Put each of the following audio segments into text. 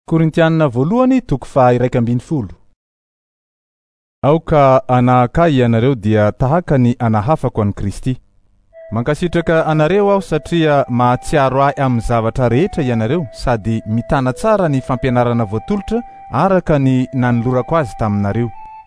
Korintianina voalohany toko faha 1:12. Aoka anahakay ianareo dia tahaka ny anahafako an'i Kristy. Mankasitraka anareo aho satria mahatsiaro ahy amin'ny zavatra rehetra ianareo sady mitana tsara ny fampianarana voatolotra araka ny nanolorako azy taminareo.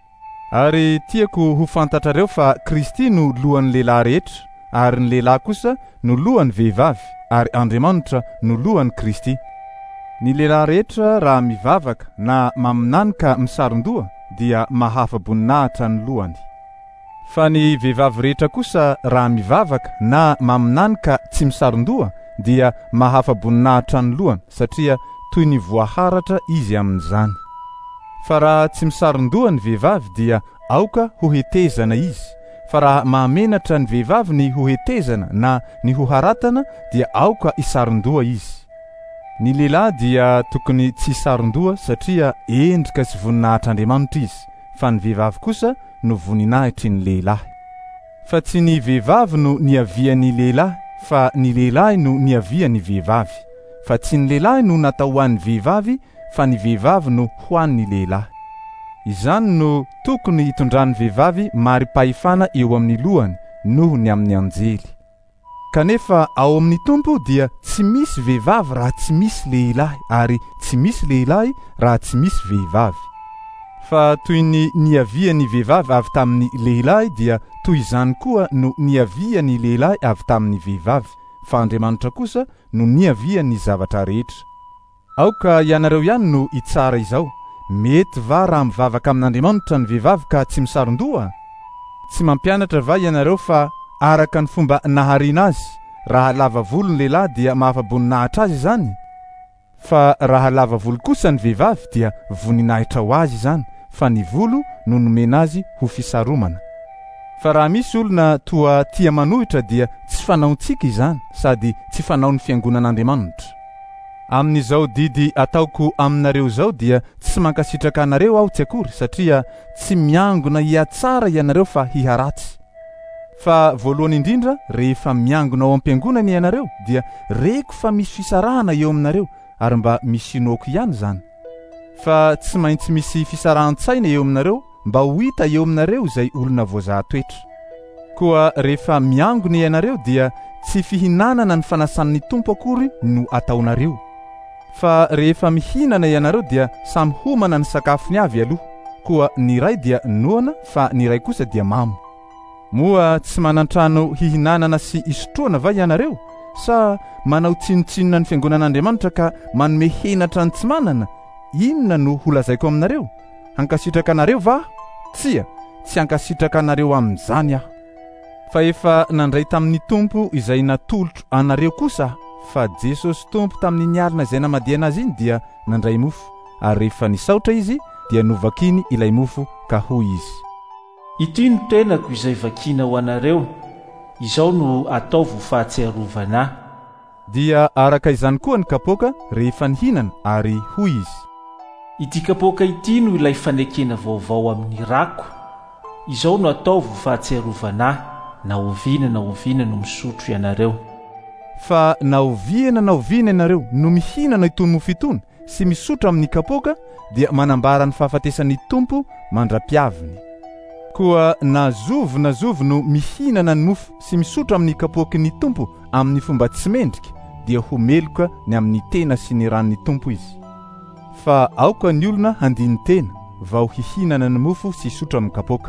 Ary tiako ho fantatrareo fa Kristy no lohan'ny lehilahy rehetra, ary ny lehilahy kosa no lohan'ny vehivavy, ary Andriamanitra no lohan'ny Kristy. Ny lehilahy rehetra raha mivavaka na maminany ka misaron-doha dia mahafa-boninahitra ny lohany. Fa ny vehivavy rehetra kosa raha mivavaka na maminany ka tsy misaron-doha dia mahafa-boninahitra ny lohany satria toy ny voaharatra izy amin'izany. Fa raha tsy misaron-doha ny vehivavy dia aoka ho hetezana izy. Fa raha mahamenatra ny vehivavy ny ho hetezana na ny ho haratana dia aoka isaron-doha izy. Ny lehilahy dia tokony tsy saron-doha satria endrika sy voninahitr'Andriamanitra izy, fa ny vehivavy kosa no voninahitry ny lehilahy. Fa tsy ny vehivavy no niavian'ny lehilahy, fa ny lehilahy no niavian'ny vehivavy. Fa tsy ny lehilahy no natao ho an'ny vehivavy, fa ny vehivavy no ho an'ny lehilahy. Izany no tokony hitondran'ny vehivavy mari-pahefana eo amin'ny lohany noho ny amin'ny anjely. Kanefa ao amin'ny Tompo dia tsy misy vehivavy raha tsy misy lehilahy, ary tsy misy lehilahy raha tsy misy vehivavy. Fa toy ny niavian'ny vehivavy avy tamin'ny lehilahy dia toy izany koa no niavian'ny lehilahy avy tamin'ny vehivavy, fa Andriamanitra kosa no niavian'ny zavatra rehetra. Aoka ianareo ihany no hitsara izao. Mety va raha mivavaka amin'Andriamanitra ny vehivavy ka tsy misaron-doha? Tsy mampianatra va ianareo fa araka ny fomba nahariana azy, raha lava volo ny lehilahy dia mahafa-boninahitra azy izany? Fa raha lava volo kosa ny vehivavy dia voninahitra ho azy izany, fa ny volo no nomena azy ho fisaromana. Fa raha misy olona toa tia manohitra dia tsy fanaontsika izany, sady tsy fanaon'ny fiangonan'Andriamanitra. Amin'izao didy ataoko aminareo izao dia tsy mankasitraka anareo aho tsy akory, satria tsy miangona hiatsara ianareo fa hiharatsy. Fa voalohany indrindra, rehefa miangona ao am-piangonana ianareo dia reko fa misy fisarahana eo aminareo, ary mba misy inoako ihany zany. Fa tsy maintsy misy fisarahan-tsaina eo aminareo mba ho hita eo aminareo izay olona voazahan-toetra. Koa rehefa miangona ianareo dia tsy fihinanana ny fanasan'ny Tompo akory no ataonareo. Fa rehefa mihinana ianareo dia samy homana ny sakafony avy aloha, koa ny iray dia noana fa ny iray kosa dia mamy. Moa tsy manan-trano hihinanana sy isotroana va ianareo? Sa manao tsinotsinona ny fiangonan'Andriamanitra ka manome henatra ny tsy manana? Inona no holazaiko aminareo? Hankasitraka anareo va? Tsia, tsy hankasitraka anareo amin'izany aho. Fa efa nandray tamin'ny Tompo izay natolotro anareo kosa, fa Jesosy Tompo tamin'ny nialina izay namadiana azy iny dia nandray mofo, ary rehefa nisaotra izy dia novakiny ilay mofo ka hoy izy: Ity no tenako izay vakina ho anareo, izao no ataovo fahatsiarovana ahy. Dia araka izany koa ny kapoaka rehefa nihinana, ary hoy izy: Ity kapoaka ity no ilay fanekena vaovao amin'ny rako, izao no ataovo fahatsiarovana ahy, na oviana no misotro ianareo. Fa na oviana ianareo no mihinana itony mofo itony sy misotro amin'ny kapoaka dia manambara ny fahafatesan'ny Tompo mandra-piaviny. Koa na zovo no mihinana ny mofo sy misotro amin'ny kapoakin'ny Tompo amin'ny fomba tsy mendrika dia ho meloka ny amin'ny tena sy ny ranon'ny Tompo izy. Fa aoka ny olona handiny tena vao hihinana ny mofo sy sotro amin'ny kapoaka.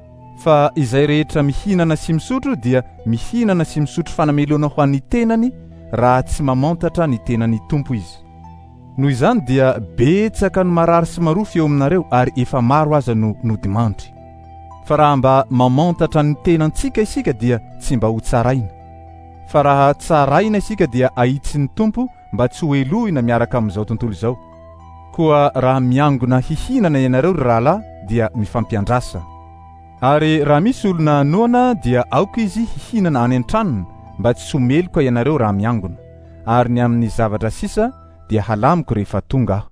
Fa izay rehetra mihinana sy misotro dia mihinana sy misotro fanamelona ho an'ny tenany raha tsy mamantatra ny tenan'ny Tompo izy. Noho izany dia betsaka ny marary sy marofo eo aminareo, ary efa maro aza no nodimandry. Fa raha mba mamantatra ny tenantsika isika dia tsy mba ho tsaraina. Fa raha tsaraina isika dia ahitsy ny Tompo mba tsy ho elohina miaraka amin'izao tontolo izao. Koa raha miangona hihinana ianareo ry rahalahy dia mifampiandrasa. Ary raha misy olona noana dia aoka izy hihinana any an-tranony mba tsy ho meloka ianareo raha miangona. Ary ny amin'ny zavatra sisa dia halamiko rehefa tonga aho.